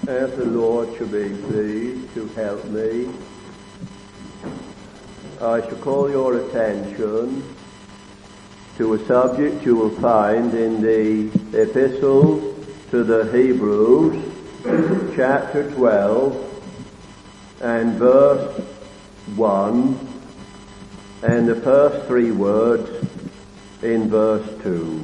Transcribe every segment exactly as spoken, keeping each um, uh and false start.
As the Lord should be pleased to help me, I shall call your attention to a subject you will find in the Epistle to the Hebrews, chapter twelve, and verse one, and the first three words in verse two.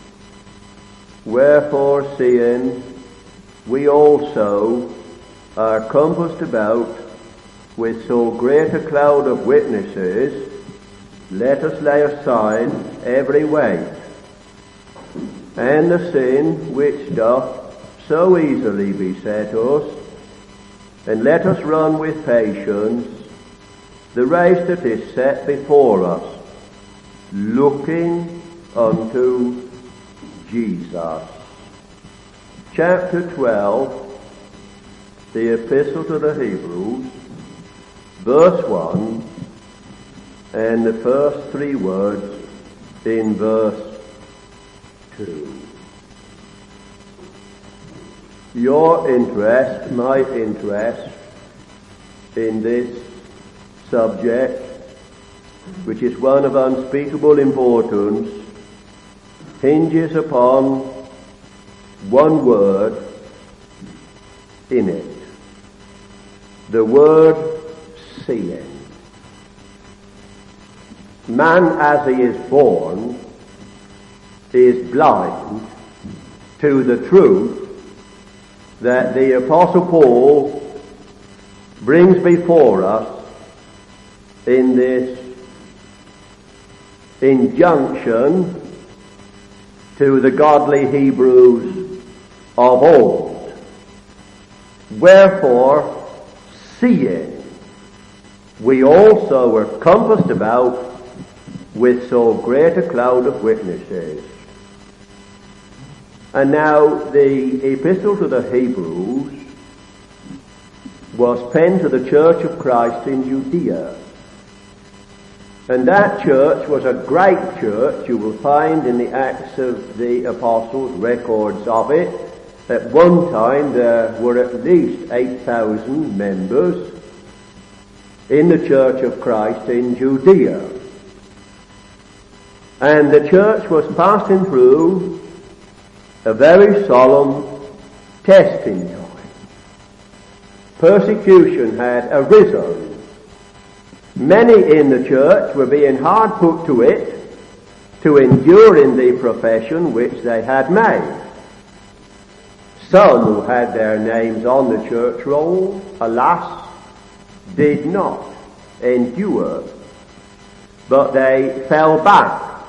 Wherefore, seeing we also are compassed about with so great a cloud of witnesses, let us lay aside every weight, and the sin which doth so easily beset us, and let us run with patience the race that is set before us, looking unto Jesus. Chapter twelve, the Epistle to the Hebrews, verse one, and the first three words in verse two. Your interest, my interest in this subject, which is one of unspeakable importance, hinges upon one word in it. The word seeing. Man, as he is born, is blind to the truth that the Apostle Paul brings before us in this injunction to the godly Hebrews of old. Wherefore, seeing we also were compassed about with so great a cloud of witnesses. And now the Epistle to the Hebrews was penned to the Church of Christ in Judea. And that church was a great church. You will find in the Acts of the Apostles records of it. At one time there were at least eight thousand members in the Church of Christ in Judea. And the church was passing through a very solemn testing time. Persecution had arisen. Many in the church were being hard put to it to endure in the profession which they had made. Some who had their names on the church roll, alas, did not endure, but they fell back.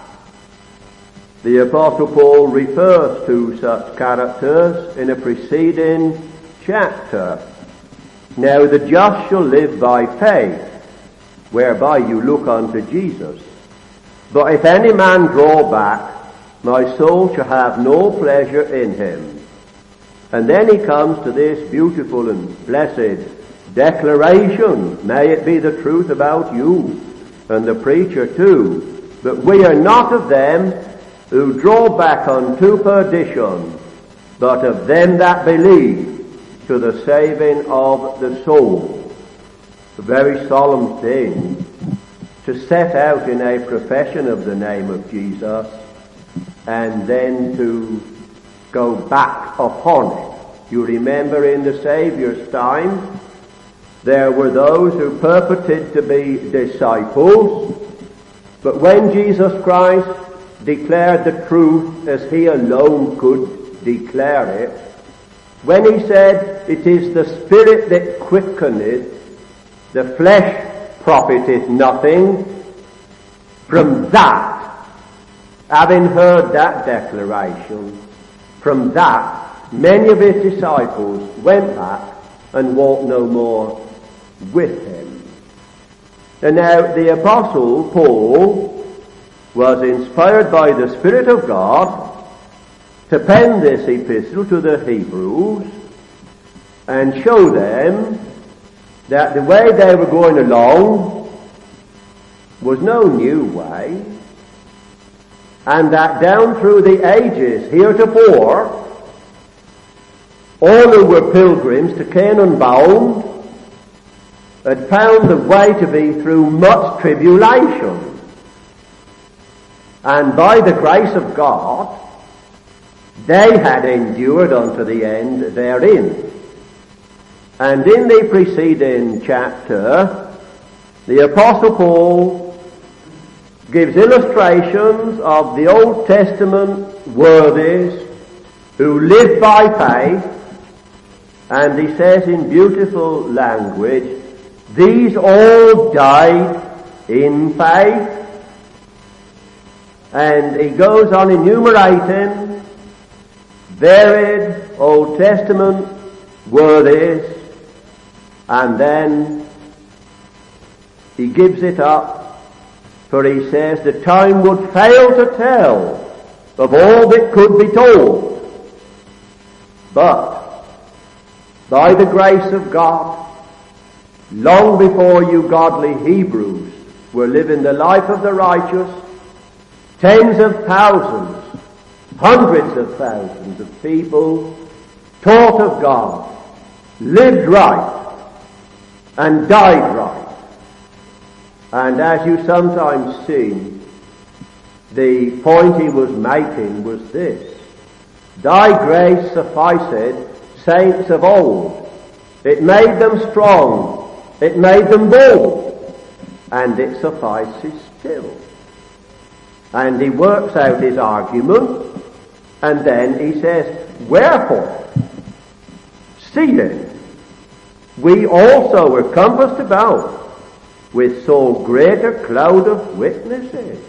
The Apostle Paul refers to such characters in a preceding chapter. Now the just shall live by faith, whereby you look unto Jesus. But if any man draw back, my soul shall have no pleasure in him. And then he comes to this beautiful and blessed declaration. May it be the truth about you and the preacher too. But we are not of them who draw back unto perdition, but of them that believe to the saving of the soul. A very solemn thing to set out in a profession of the name of Jesus and then to go back upon it. You remember in the Saviour's time, there were those who purported to be disciples, but when Jesus Christ declared the truth as he alone could declare it, when he said, it is the Spirit that quickeneth, the flesh profiteth nothing, from that, having heard that declaration, from that, many of his disciples went back and walked no more with him. And now the Apostle Paul was inspired by the Spirit of God to pen this epistle to the Hebrews and show them that the way they were going along was no new way, and that down through the ages heretofore all who were pilgrims to Canaan bound had found the way to be through much tribulation. And by the grace of God, they had endured unto the end therein. And in the preceding chapter, the Apostle Paul gives illustrations of the Old Testament worthies who lived by faith, and he says in beautiful language, these all died in faith. And he goes on enumerating varied Old Testament worthies, and then he gives it up, for he says the time would fail to tell of all that could be told. But by the grace of God, long before you godly Hebrews were living the life of the righteous, tens of thousands, hundreds of thousands of people taught of God, lived right, and died right. And as you sometimes see, the point he was making was this: thy grace sufficed saints of old. It made them strong, it made them bold, and it suffices still. And he works out his argument, and then he says, wherefore, seeing we also were compassed about with so great a cloud of witnesses,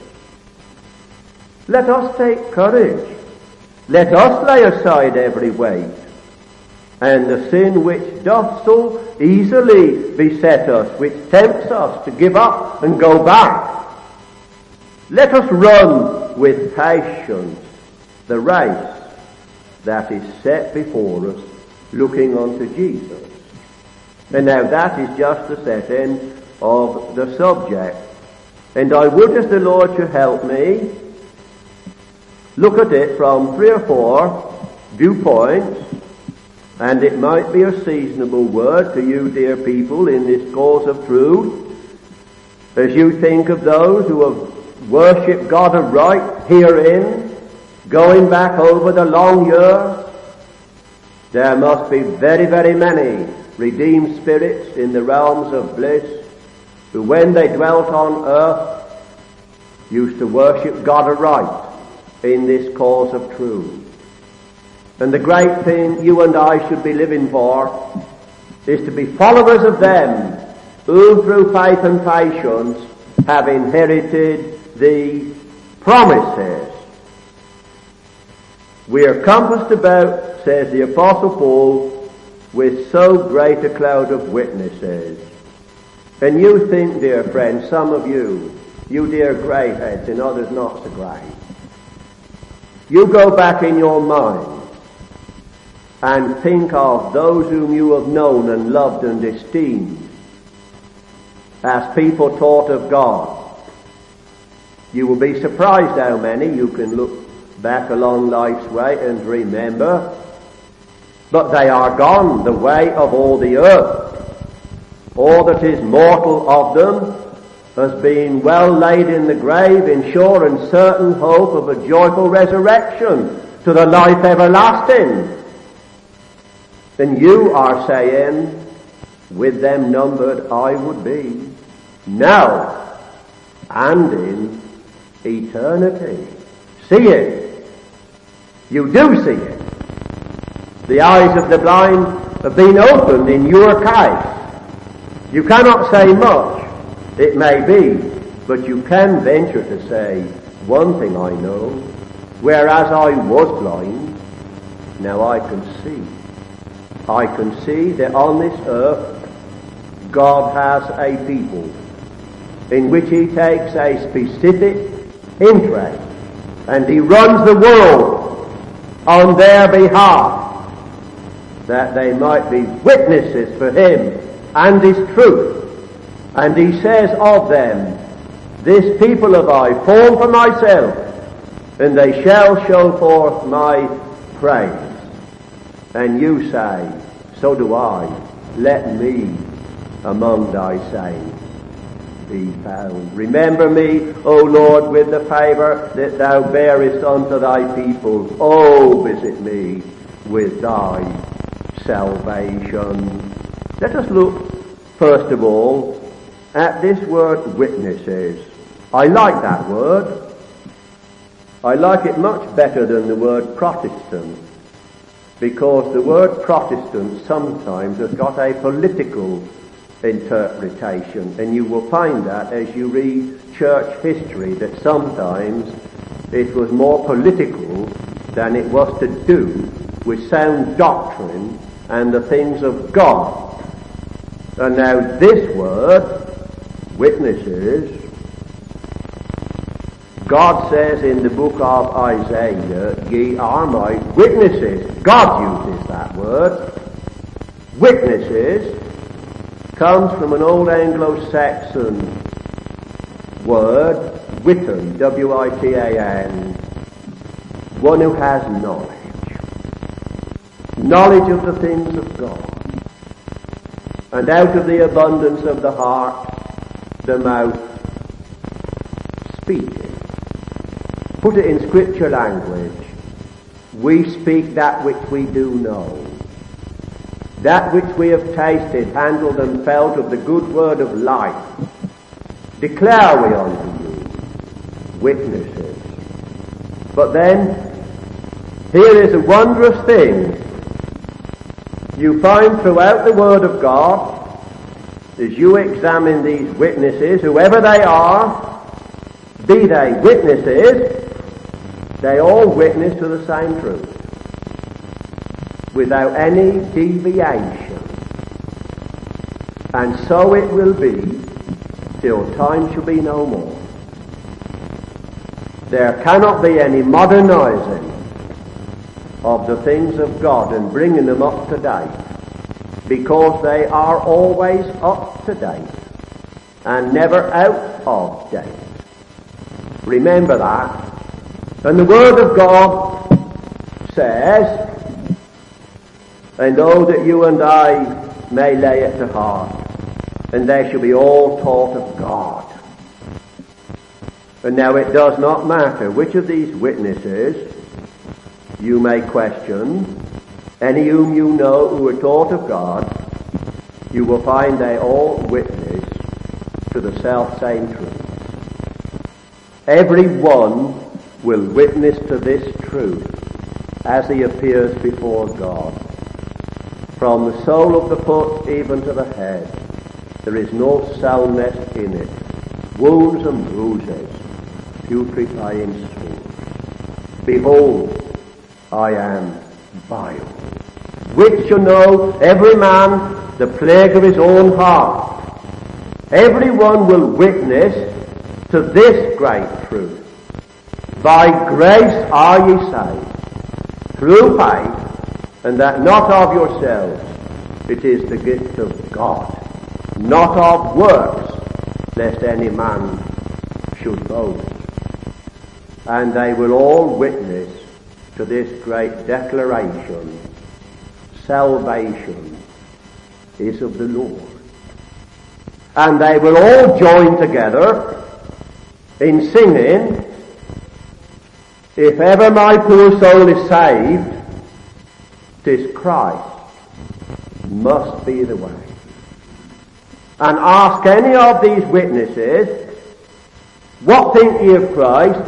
let us take courage, let us lay aside every weight, and the sin which doth so easily beset us, which tempts us to give up and go back. Let us run with patience the race that is set before us, looking unto Jesus. And now that is just the setting of the subject. And I would, as the Lord should help me, look at it from three or four viewpoints, and it might be a seasonable word to you, dear people, in this cause of truth, as you think of those who have worshipped God aright herein, going back over the long years. There must be very, very many redeemed spirits in the realms of bliss who, when they dwelt on earth, used to worship God aright in this cause of truth. And the great thing you and I should be living for is to be followers of them who through faith and patience have inherited the promises. We are compassed about, says the Apostle Paul, with so great a cloud of witnesses. And you think, dear friends, some of you, you dear greyheads and others not so grey, you go back in your mind and think of those whom you have known and loved and esteemed as people taught of God. You will be surprised how many you can look back along life's way and remember, but they are gone the way of all the earth. All that is mortal of them has been well laid in the grave in sure and certain hope of a joyful resurrection to the life everlasting. And you are saying, with them numbered I would be, now and in eternity. See it. You do see it. The eyes of the blind have been opened in your case. You cannot say much, it may be, but you can venture to say, one thing I know, whereas I was blind, now I can see. I can see that on this earth God has a people in which he takes a specific interest, and he runs the world on their behalf, that they might be witnesses for him and his truth. And he says of them, this people have I formed for myself, and they shall show forth my praise. And you say, so do I, let me among thy saints be found. Remember me, O Lord, with the favour that thou bearest unto thy people. Oh, visit me with thy salvation. Let us look, first of all, at this word witnesses. I like that word. I like it much better than the word Protestant, because the word Protestant sometimes has got a political interpretation, and you will find that as you read church history that sometimes it was more political than it was to do with sound doctrine and the things of God. And now this word, witnesses, God says in the book of Isaiah, ye are my witnesses. God uses that word. Witnesses comes from an old Anglo-Saxon word, witten, W I T A N, one who has knowledge. Knowledge of the things of God. And out of the abundance of the heart, the mouth speaks. Put it in scripture language. We speak that which we do know. That which we have tasted, handled and felt of the good word of life. Declare we unto you, witnesses. But then, here is a wondrous thing. You find throughout the Word of God, as you examine these witnesses, whoever they are, be they witnesses, they all witness to the same truth, without any deviation. And so it will be till time shall be no more. There cannot be any modernizing of the things of God and bringing them up to date, because they are always up to date and never out of date. Remember that. And the Word of God says, and oh, that you and I may lay it to heart, and they shall be all taught of God. And now it does not matter which of these witnesses you may question, any whom you know who are taught of God, you will find they all witness to the self-same truth. Every one will witness to this truth as he appears before God. From the sole of the foot even to the head, there is no soundness in it. Wounds and bruises, putrefying sores. Behold, I am vile. Which shall know every man the plague of his own heart. Every one will witness to this great truth. By grace are ye saved, through faith, and that not of yourselves. It is the gift of God, not of works, lest any man should boast. And they will all witness to this great declaration. Salvation is of the Lord. And they will all join together in singing, if ever my poor soul is saved, 'tis Christ must be the way. And ask any of these witnesses, what think ye of Christ?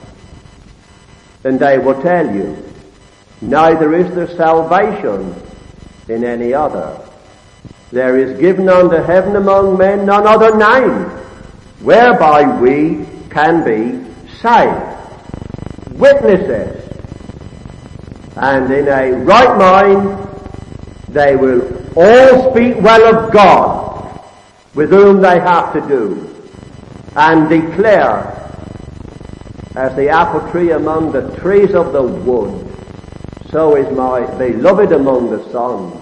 And they will tell you, neither is there salvation in any other. There is given unto heaven among men none other name, whereby we can be saved. Witnesses. And in a right mind, they will all speak well of God, with whom they have to do, and declare, as the apple tree among the trees of the wood, so is my beloved among the sons.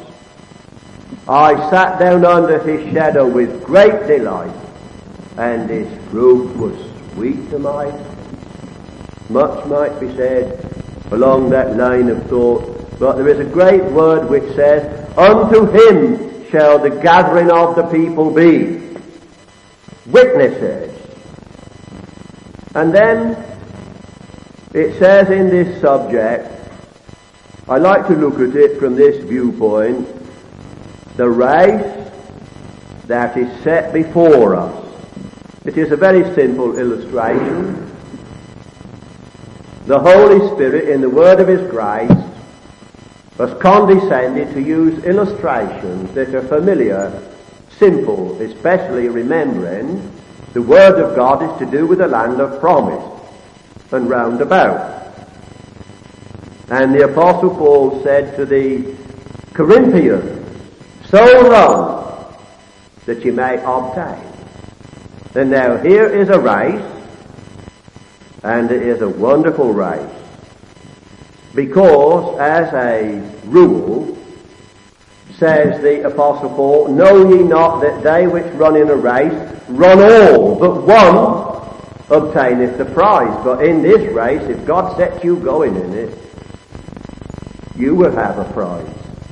I sat down under his shadow with great delight, and his fruit was sweet to my. Much might be said along that line of thought, But there is a great word which says, unto him shall the gathering of the people be. Witnesses. And then it says in this subject, I like to look at it from this viewpoint, the race that is set before us. It is a very simple illustration. The Holy Spirit, in the word of His grace, has condescended to use illustrations that are familiar, simple, especially remembering the Word of God is to do with the land of promise and round about. And the Apostle Paul said to the Corinthians, so run that you may obtain. And now here is a race, and it is a wonderful race. Because, as a rule, says the Apostle Paul, know ye not that they which run in a race run all, but one obtaineth the prize. But in this race, if God sets you going in it, you will have a prize.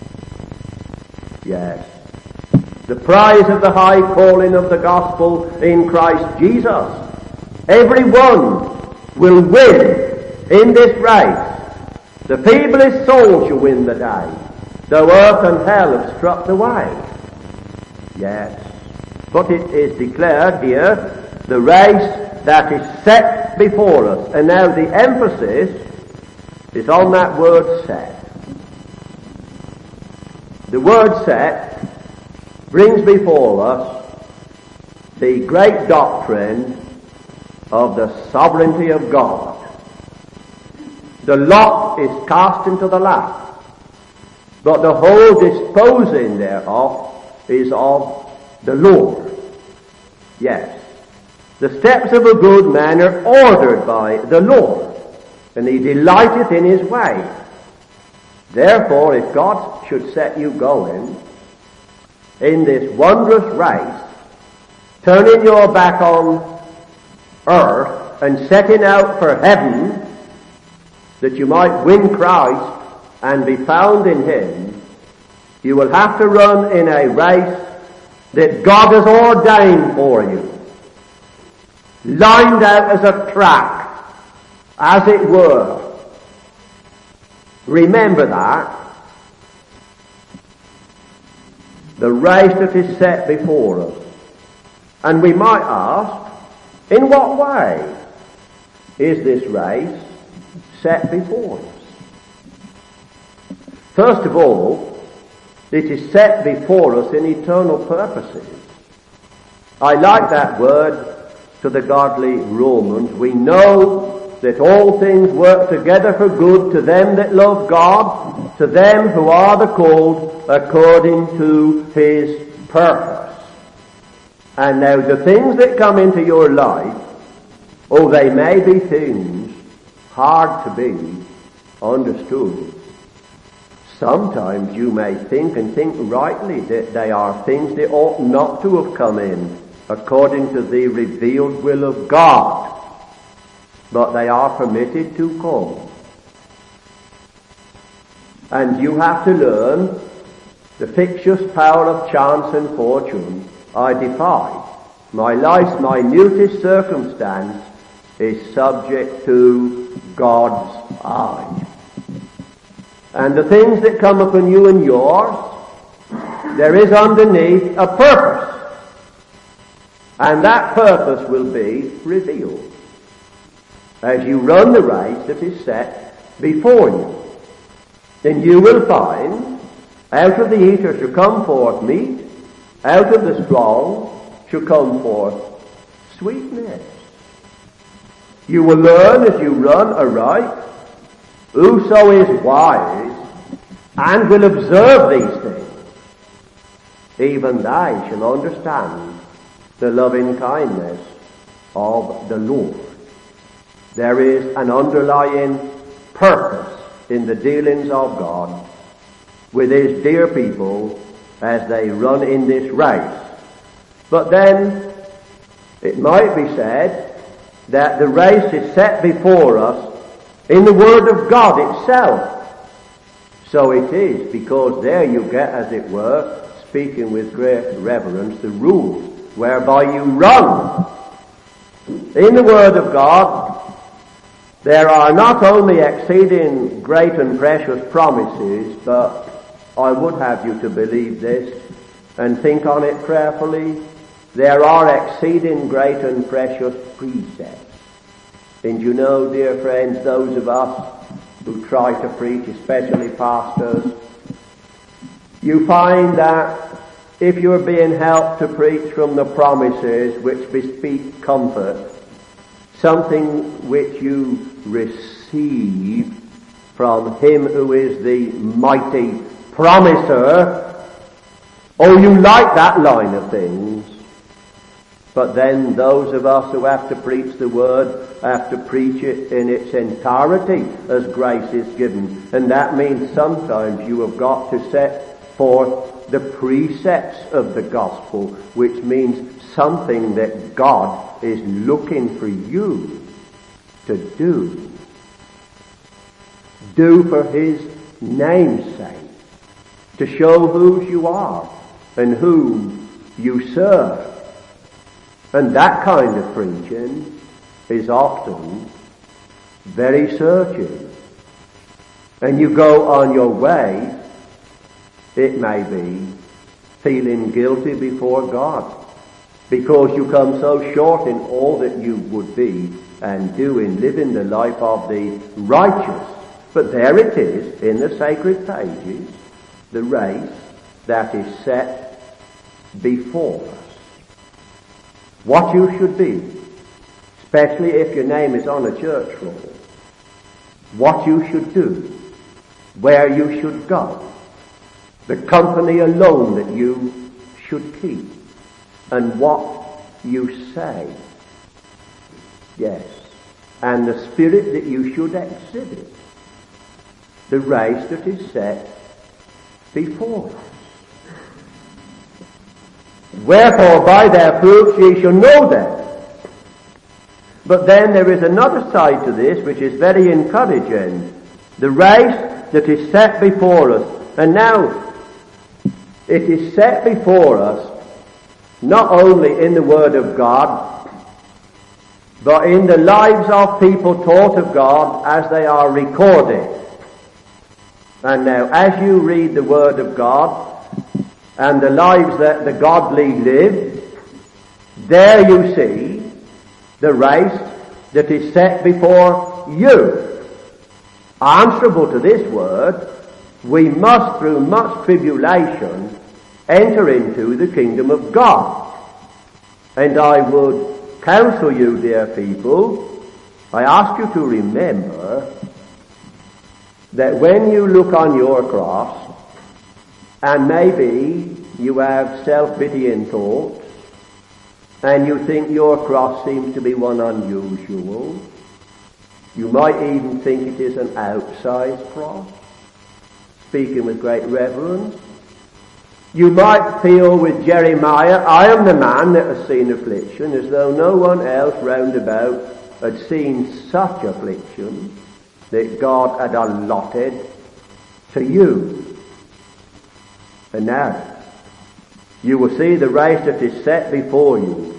Yes. The prize of the high calling of the gospel in Christ Jesus. Everyone will win in this race. The feeblest soul shall win the day, though earth and hell have struck the way. Yes. But it is declared here, the race that is set before us. And now the emphasis is on that word set. The word set brings before us the great doctrine of the sovereignty of God. The lot is cast into the lap, but the whole disposing thereof is of the Lord. Yes. The steps of a good man are ordered by the Lord, and he delighteth in his way. Therefore, if God should set you going in this wondrous race, turning your back on earth and setting out for heaven, that you might win Christ and be found in Him, you will have to run in a race that God has ordained for you, lined out as a track, as it were. Remember that. The race that is set before us. And we might ask, in what way is this race set before us? First of all, it is set before us in eternal purposes. I like that word to the godly Romans. We know that all things work together for good to them that love God, to them who are the called according to His purpose. And now the things that come into your life, oh, they may be things hard to be understood. Sometimes you may think and think rightly that they are things that ought not to have come in according to the revealed will of God, but they are permitted to come. And you have to learn the fictitious power of chance and fortune I defy. My life's minutest circumstance is subject to God's eye. And the things that come upon you and yours, there is underneath a purpose. And that purpose will be revealed as you run the race that is set before you. Then you will find out of the eater shall come forth meat, out of the strong shall come forth sweetness. You will learn as you run aright. Whoso is wise and will observe these things, even they shall understand the loving kindness of the Lord. There is an underlying purpose in the dealings of God with His dear people as they run in this race. But then it might be said that the race is set before us in the Word of God itself. So it is, because there you get, as it were, speaking with great reverence, the rules whereby you run. In the Word of God, there are not only exceeding great and precious promises, but I would have you to believe this and think on it prayerfully. There are exceeding great and precious precepts. And you know, dear friends, those of us who try to preach, especially pastors, you find that if you're being helped to preach from the promises which bespeak comfort, something which you receive from Him who is the mighty promiser, oh, you like that line of things. But then those of us who have to preach the Word have to preach it in its entirety as grace is given. And that means sometimes you have got to set forth the precepts of the gospel, which means something that God is looking for you to do. Do for His name's sake, to show whose you are and whom you serve. And that kind of preaching is often very searching. And you go on your way, it may be, feeling guilty before God, because you come so short in all that you would be and do in living the life of the righteous. But there it is in the sacred pages, the race that is set before us. What you should be, especially if your name is on a church roll, what you should do, where you should go, the company alone that you should keep, and what you say. Yes, and the spirit that you should exhibit, the race that is set before us. Wherefore by their fruits ye shall know them. But then there is another side to this which is very encouraging. The race that is set before us. And now, it is set before us not only in the Word of God, but in the lives of people taught of God as they are recorded. And now, as you read the Word of God, and the lives that the godly live, there you see the race that is set before you. Answerable to this word, we must through much tribulation enter into the kingdom of God. And I would counsel you, dear people, I ask you to remember that when you look on your cross, and maybe you have self-pitying thoughts, and you think your cross seems to be one unusual. You might even think it is an outsized cross, speaking with great reverence. You might feel with Jeremiah, I am the man that has seen affliction, as though no one else round about had seen such affliction that God had allotted to you. And now, you will see the race that is set before you.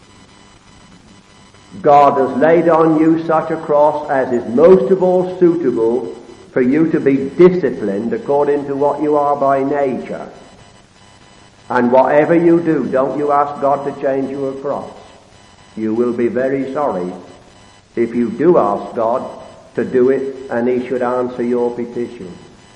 God has laid on you such a cross as is most of all suitable for you to be disciplined according to what you are by nature. And whatever you do, don't you ask God to change your cross. You will be very sorry if you do ask God to do it and He should answer your petition.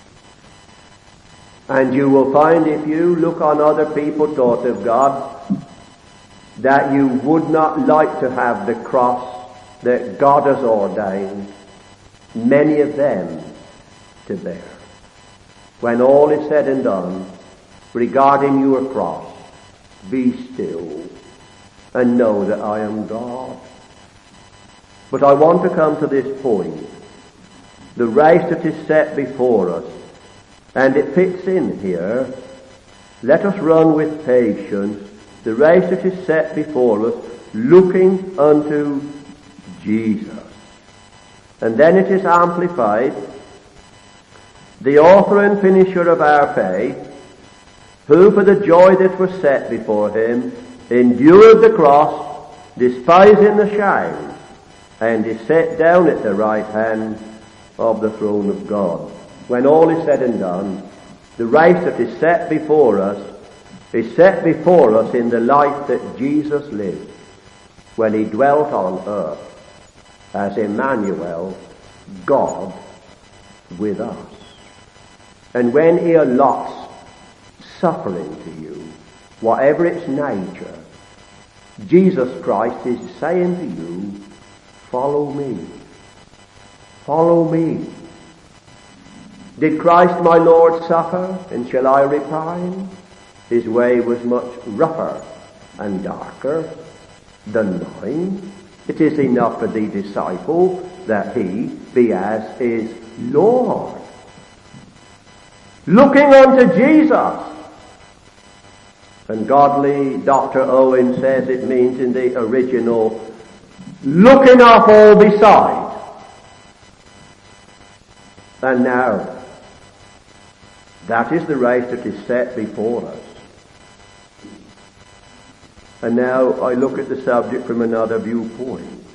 And you will find, if you look on other people taught of God, that you would not like to have the cross that God has ordained many of them to bear. When all is said and done, regarding your cross, be still and know that I am God. But I want to come to this point. The race that is set before us, and it fits in here. Let us run with patience the race that is set before us, looking unto Jesus. And then it is amplified, the author and finisher of our faith, who for the joy that was set before him endured the cross, despising the shame, and is set down at the right hand of the throne of God. When all is said and done, the race that is set before us is set before us in the life that Jesus lived when he dwelt on earth as Emmanuel, God with us. And when he allots suffering to you, whatever its nature, Jesus Christ is saying to you, follow me. Follow me. Did Christ my Lord suffer, and shall I repine? His way was much rougher and darker than mine. It is enough for the disciple that he be as his Lord. Looking unto Jesus. And godly Doctor Owen says it means in the original, looking off all beside. And now, that is the race that is set before us. And now I look at the subject from another viewpoint.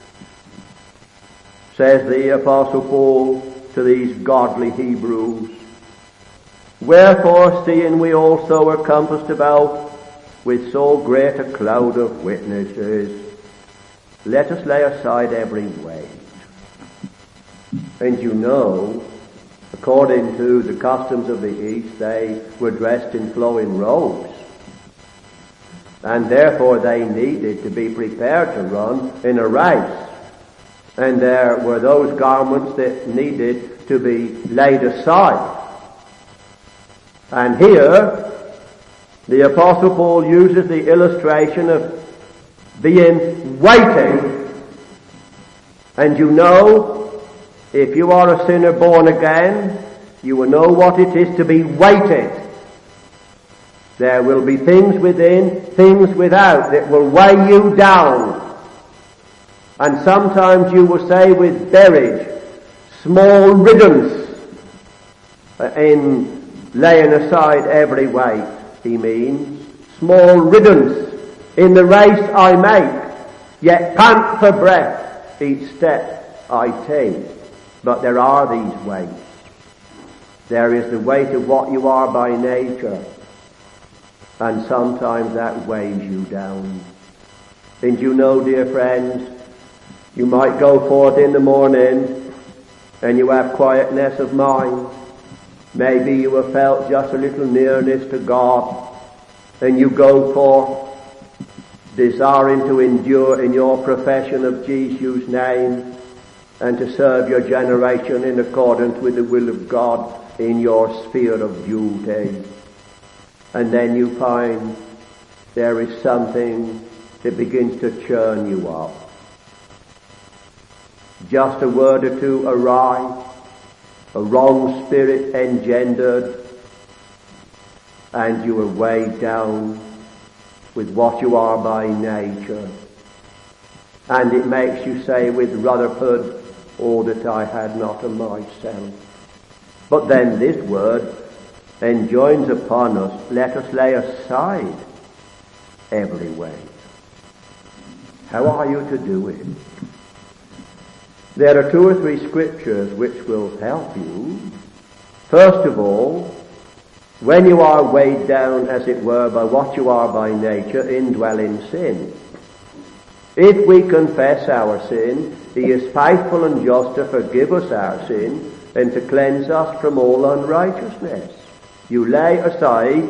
Says the Apostle Paul to these godly Hebrews, wherefore, seeing we also are compassed about with so great a cloud of witnesses, let us lay aside every weight. And you know, according to the customs of the East, they were dressed in flowing robes. And therefore they needed to be prepared to run in a race. And there were those garments that needed to be laid aside. And here, the Apostle Paul uses the illustration of being weighted. And you know, if you are a sinner born again, you will know what it is to be weighted. There will be things within, things without that will weigh you down. And sometimes you will say with Berridge, small riddance in laying aside every weight. He means small riddance in the race I make, yet pant for breath each step I take. But there are these weights. There is the weight of what you are by nature, and sometimes that weighs you down. And you know, dear friends, you might go forth in the morning and you have quietness of mind. Maybe you have felt just a little nearness to God, and you go forth desiring to endure in your profession of Jesus' name and to serve your generation in accordance with the will of God in your sphere of duty. And then you find there is something that begins to churn you up. Just a word or two awry, a wrong spirit engendered, and you are weighed down with what you are by nature. And it makes you say with Rutherford, oh, that I had not a myself. But then this word enjoins upon us, let us lay aside every weight. How are you to do it? There are two or three scriptures which will help you. First of all, when you are weighed down, as it were, by what you are by nature, indwelling sin. If we confess our sin, he is faithful and just to forgive us our sin and to cleanse us from all unrighteousness. You lay aside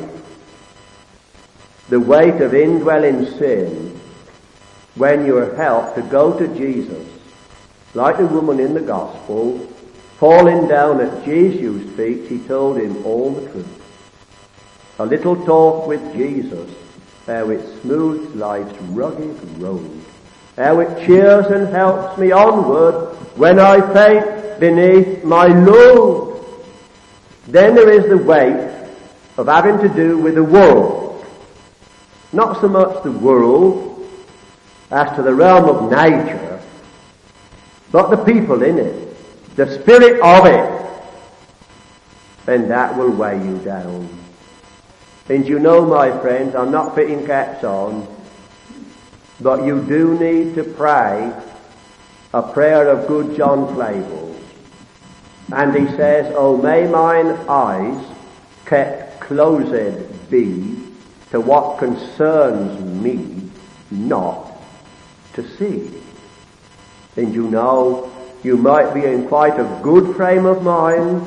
the weight of indwelling sin when you are helped to go to Jesus, like the woman in the gospel, falling down at Jesus' feet. She told him all the truth. A little talk with Jesus, how it smooths life's rugged road, how it cheers and helps me onward when I faint beneath my load. Then there is the weight of having to do with the world. Not so much the world as to the realm of nature, but the people in it, the spirit of it. and that will weigh you down. And you know, my friends, I'm not putting caps on, but you do need to pray a prayer of good John Flavel. And he says, "Oh, may mine eyes kept closed be to what concerns me not to see." And you know, you might be in quite a good frame of mind,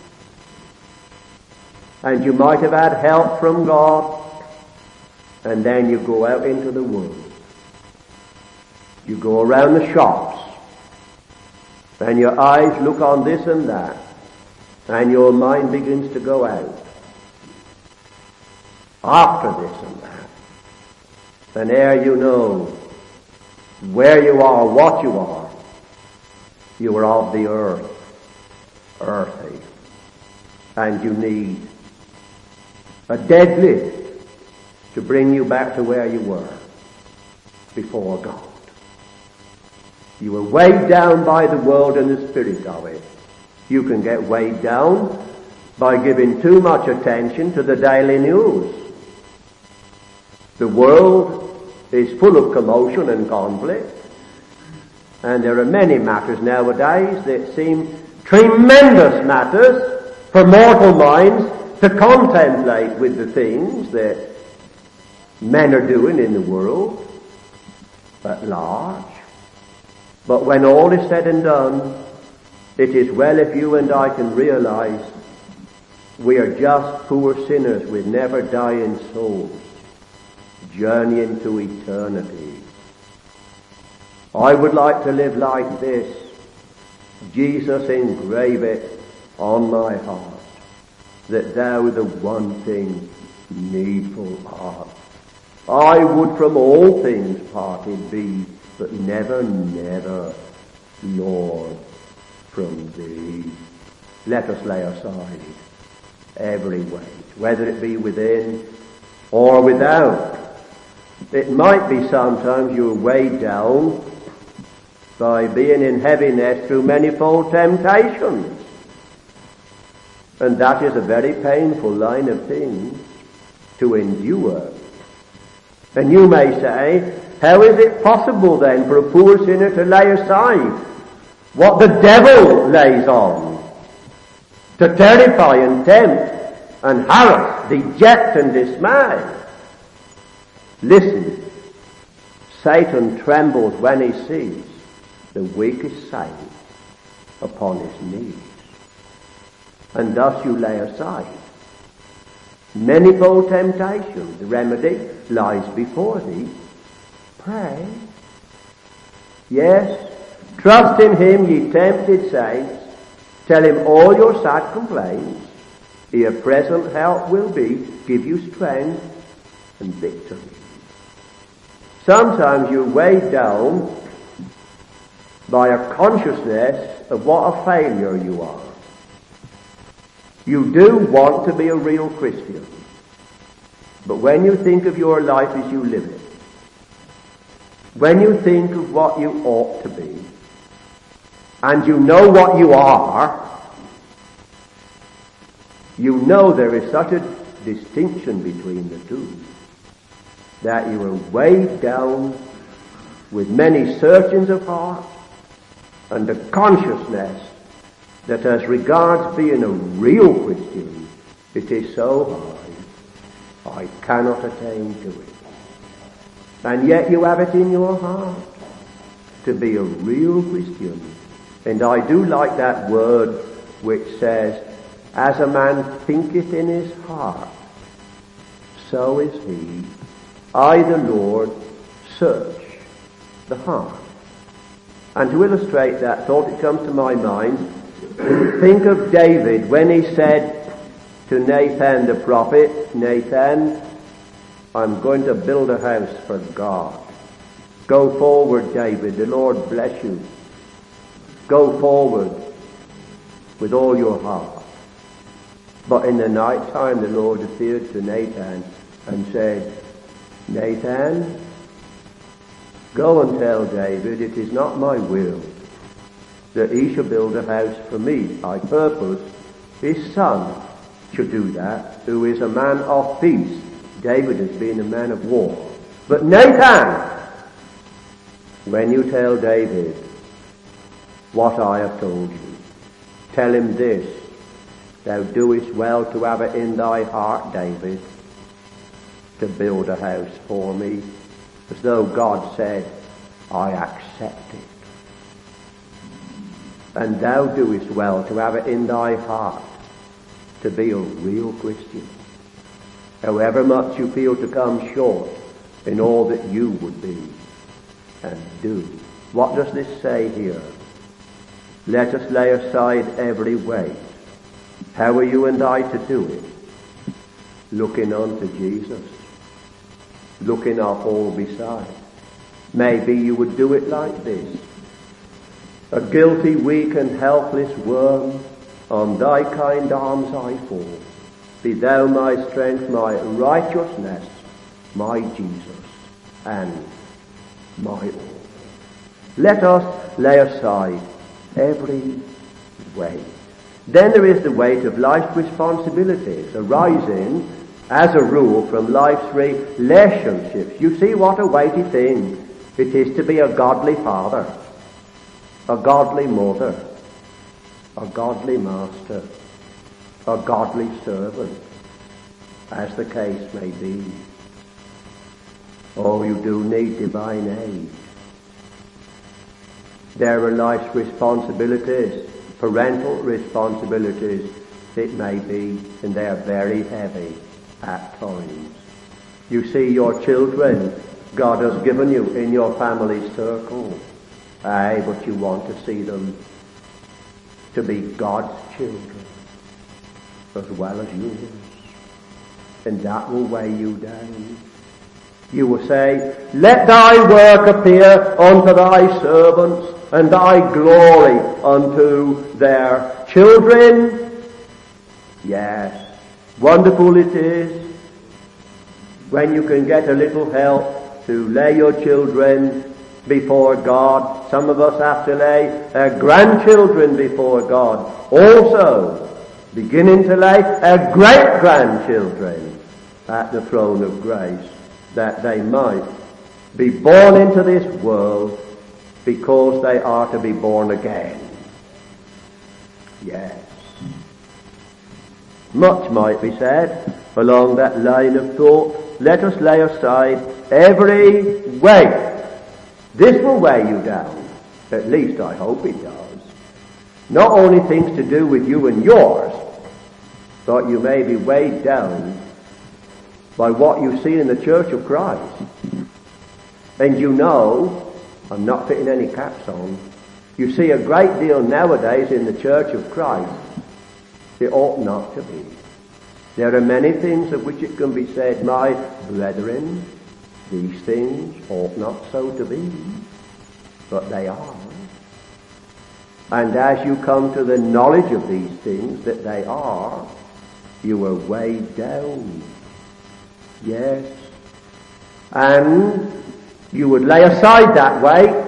and you might have had help from God, and then you go out into the world. You go around the shops, and your eyes look on this and that, and your mind begins to go out after this and that. And ere you know where you are, what you are, you are of the earth, earthy, and you need a deadlift to bring you back to where you were before God. You were weighed down by the world and the spirit of it. You can get weighed down by giving too much attention to the daily news. The world is full of commotion and conflict, and there are many matters nowadays that seem tremendous matters for mortal minds to contemplate with the things that men are doing in the world at large. But when all is said and done, it is well if you and I can realize we are just poor sinners with never dying souls journeying to eternity. I would like to live like this. Jesus, engrave it on my heart, that thou the one thing needful art. I would from all things parted be, but never, never, Lord, from thee. Let us lay aside every weight, whether it be within or without. It might be sometimes you're weighed down by being in heaviness through manifold temptations. And that is a very painful line of things to endure. And you may say, how is it possible then for a poor sinner to lay aside what the devil lays on, to terrify and tempt and harass, deject and dismay? Listen, Satan trembles when he sees the weakest saint upon his knees. And thus you lay aside manifold temptation. The remedy lies before thee. Pray. Yes, trust in him, ye tempted saints. Tell him all your sad complaints. Your present help will be, give you strength and victory. Sometimes you're weighed down by a consciousness of what a failure you are. You do want to be a real Christian, but when you think of your life as you live it, when you think of what you ought to be, and you know what you are, you know there is such a distinction between the two, that you are weighed down with many searchings of heart and a consciousness that as regards being a real Christian, it is so high, I cannot attain to it. And yet you have it in your heart to be a real Christian. And I do like that word which says, as a man thinketh in his heart, so is he. I, the Lord, search the heart. And to illustrate that thought, it comes to my mind, think of David when he said to Nathan the prophet, Nathan, I'm going to build a house for God. Go forward, David, the Lord bless you. Go forward with all your heart. But in the night time the Lord appeared to Nathan and said, Nathan, go and tell David it is not my will that he shall build a house for me. I purpose his son should do that, who is a man of peace. David has been a man of war. But Nathan, when you tell David what I have told you, tell him this: thou doest well to have it in thy heart, David, to build a house for me, as though God said, I accept it. And thou doest well to have it in thy heart to be a real Christian, however much you feel to come short in all that you would be and do. What does this say here? Let us lay aside every weight. How are you and I to do it? Looking unto Jesus. Looking off all beside. Maybe you would do it like this: a guilty, weak and helpless worm, on thy kind arms I fall. Be thou my strength, my righteousness, my Jesus, and my all. Let us lay aside every weight. Then there is the weight of life's responsibilities, arising as a rule from life's relationships. You see what a weighty thing it is to be a godly father, a godly mother, a godly master, a godly servant, as the case may be. Oh, you do need divine aid. There are life's responsibilities, parental responsibilities, it may be, and they are very heavy at times. You see your children, God has given you in your family circle. Aye, but you want to see them to be God's children as well as yours. And that will weigh you down. You will say, let thy work appear unto thy servants, and thy glory unto their children. Yes, wonderful it is when you can get a little help to lay your children before God. Some of us have to lay our grandchildren before God. Also, beginning to lay our great-grandchildren at the throne of grace, that they might be born into this world because they are to be born again. Yes. Much might be said along that line of thought. Let us lay aside every weight. This will weigh you down. At least I hope it does. Not only things to do with you and yours, but you may be weighed down by what you see in the Church of Christ. And you know, I'm not putting any caps on, you see a great deal nowadays in the Church of Christ. It ought not to be. There are many things of which it can be said, my brethren, these things ought not so to be, but they are. And as you come to the knowledge of these things, that they are, you are weighed down. Yes. And you would lay aside that weight.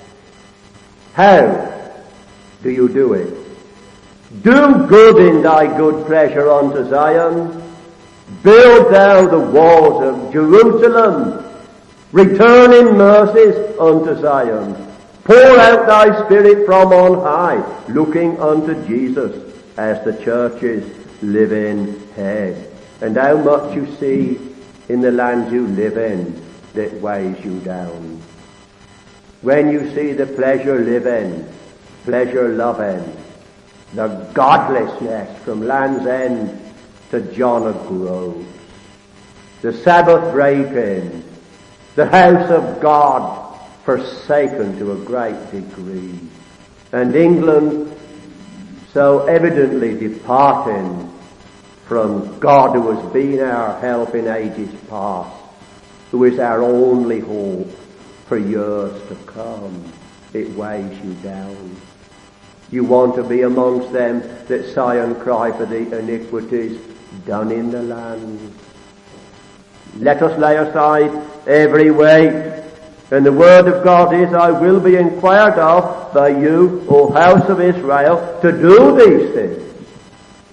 How do you do it? Do good in thy good pleasure unto Zion. Build thou the walls of Jerusalem. Return in mercies unto Zion. Pour out thy spirit from on high, looking unto Jesus as the church's living head. And how much you see in the land you live in that weighs you down. When you see the pleasure living, pleasure loving, the godlessness from Land's End to John of Groves, the Sabbath breaking, the house of God forsaken to a great degree, and England so evidently departing from God, who has been our help in ages past, who is our only hope for years to come. It weighs you down. You want to be amongst them that sigh and cry for the iniquities done in the land. Let us lay aside every weight. And the word of God is, I will be inquired of by you, O house of Israel, to do these things.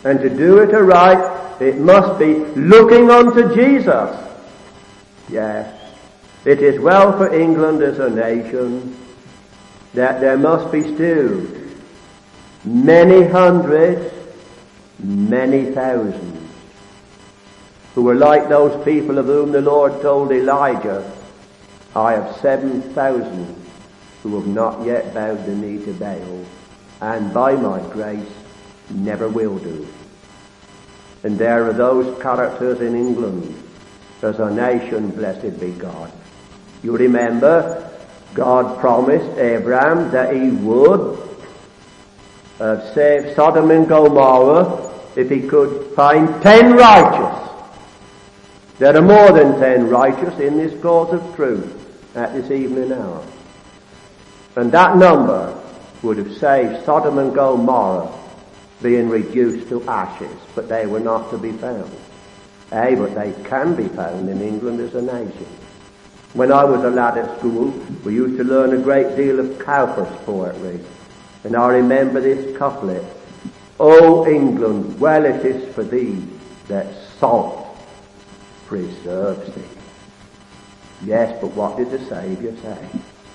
And to do it aright, it must be looking unto Jesus. Yes, it is well for England as a nation that there must be still many hundreds, many thousands, who were like those people of whom the Lord told Elijah, I have seven thousand who have not yet bowed the knee to Baal, and by my grace never will do. And there are those characters in England as a nation, blessed be God. You remember, God promised Abraham that he would uh, save Sodom and Gomorrah if he could find ten righteous. There are more than ten righteous in this cause of truth at this evening hour. And that number would have saved Sodom and Gomorrah being reduced to ashes, but they were not to be found. Eh, but they can be found in England as a nation. When I was a lad at school, we used to learn a great deal of Cowper's poetry, and I remember this couplet, O England, well it is for thee that salt preserves thee. Yes, but what did the Saviour say?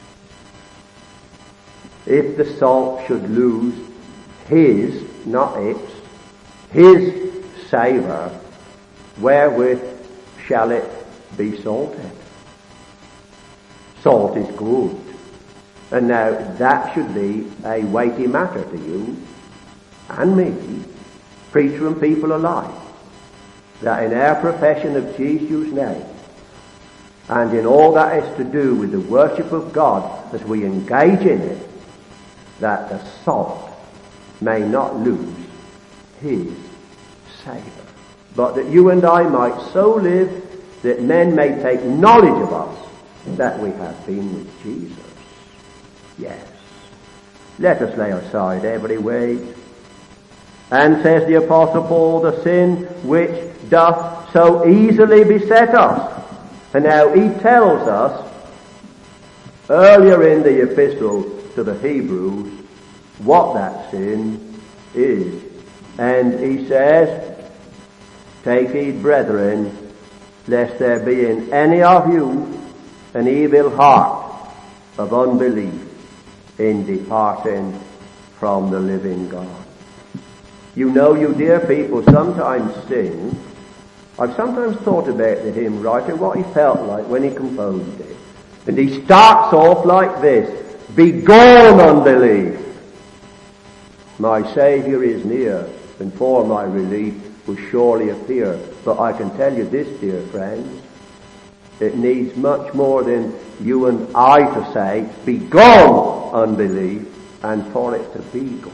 If the salt should lose his, not its, his savour, wherewith shall it be salted? Salt is good. And now that should be a weighty matter to you and me, preacher and people alike, that in our profession of Jesus' name and in all that is to do with the worship of God as we engage in it, that the salt may not lose his savour, but that you and I might so live that men may take knowledge of us that we have been with Jesus. Yes. Let us lay aside every weight. And says the Apostle Paul, the sin which doth so easily beset us. And now he tells us earlier in the epistle to the Hebrews what that sin is. And he says, take heed, brethren, lest there be in any of you an evil heart of unbelief in departing from the living God. You know, you dear people sometimes sing. I've sometimes thought about the hymn writer, what he felt like when he composed it. And he starts off like this, begone unbelief. My Saviour is near, and for my relief will surely appear. But I can tell you this, dear friends, it needs much more than you and I to say, begone unbelief, and for it to be gone.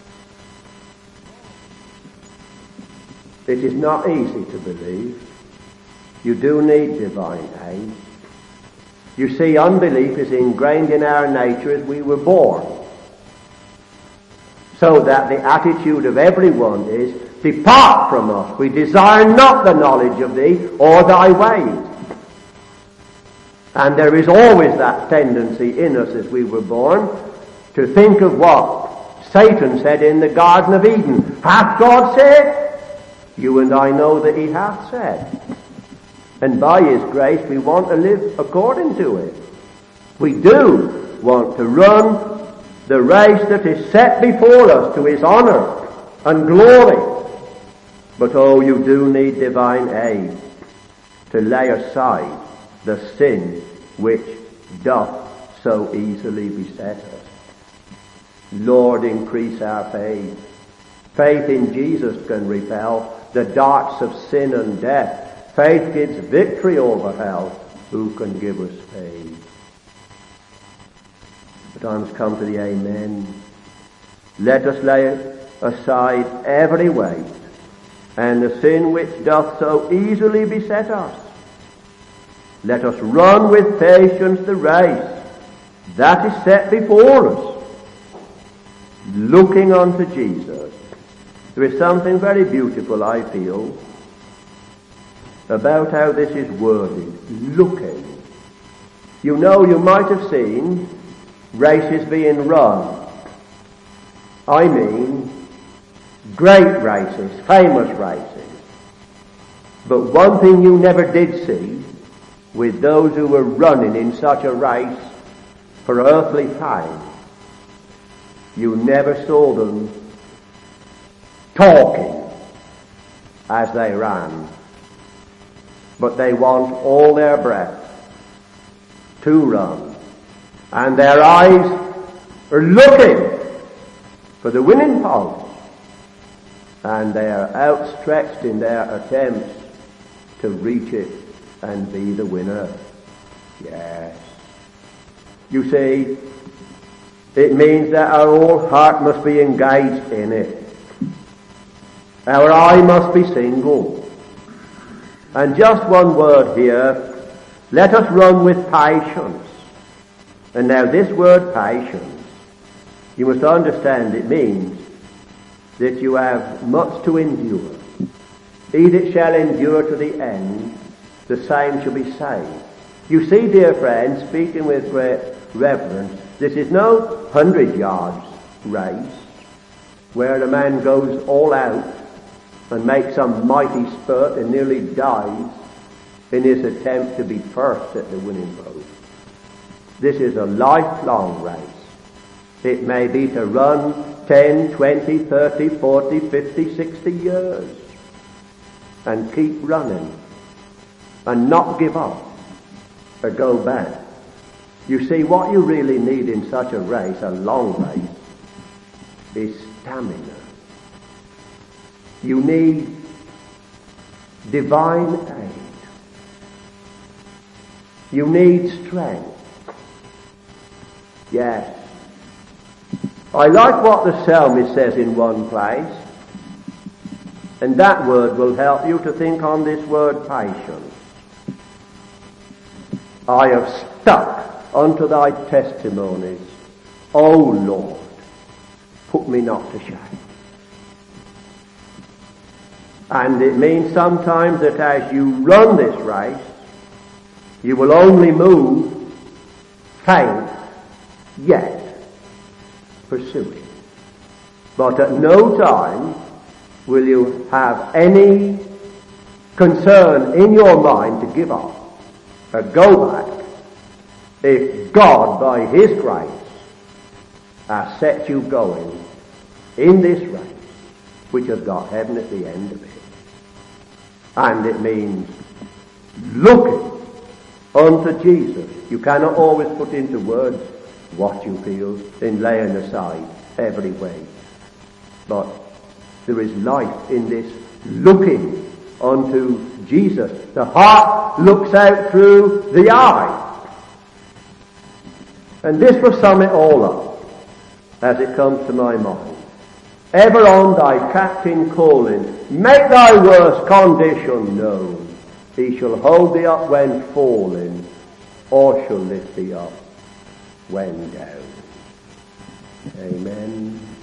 It is not easy to believe. You do need divine aid. You see, unbelief is ingrained in our nature as we were born. So that the attitude of everyone is, depart from us. We desire not the knowledge of thee or thy ways. And there is always that tendency in us as we were born to think of what Satan said in the Garden of Eden. Hath God said? You and I know that he hath said. And by his grace we want to live according to it. We do want to run the race that is set before us to his honour and glory. But oh, you do need divine aid to lay aside the sin which doth so easily beset us. Lord, increase our faith. Faith in Jesus can repel the darts of sin and death. Faith gives victory over hell. Who can give us faith? The time's come to the amen. Let us lay aside every weight and the sin which doth so easily beset us. Let us run with patience the race that is set before us, looking unto Jesus. There is something very beautiful, I feel, about how this is worded, looking. You know, you might have seen races being run. I mean, great races, famous races. But one thing you never did see with those who were running in such a race for earthly fame, you never saw them talking as they ran. But they want all their breath to run. And their eyes are looking for the winning post. And they are outstretched in their attempts to reach it and be the winner. Yes. You see, it means that our whole heart must be engaged in it. Our eye must be single. And just one word here, let us run with patience. And now this word patience, you must understand it means that you have much to endure. He that shall endure to the end, the same shall be saved. You see, dear friends, speaking with great reverence, this is no hundred yards race where a man goes all out and makes some mighty spurt and nearly dies in his attempt to be first at the winning post. This is a lifelong race. It may be to run ten, twenty, thirty, forty, fifty, sixty years and keep running and not give up or go back. You see, what you really need in such a race, a long race, is stamina. You need divine aid. You need strength. Yes. I like what the psalmist says in one place, and that word will help you to think on this word patience. I have stuck unto thy testimonies, O Lord, put me not to shame. And it means sometimes that as you run this race, you will only move faint, yet pursuing. But at no time will you have any concern in your mind to give up or go back if God, by His grace, has set you going in this race, which has got heaven at the end of it. And it means looking unto Jesus. You cannot always put into words what you feel in laying aside every weight. But there is life in this looking unto Jesus. The heart looks out through the eye. And this will sum it all up as it comes to my mind. Ever on thy captain calling, make thy worst condition known. He shall hold thee up when falling, or shall lift thee up when down. Amen.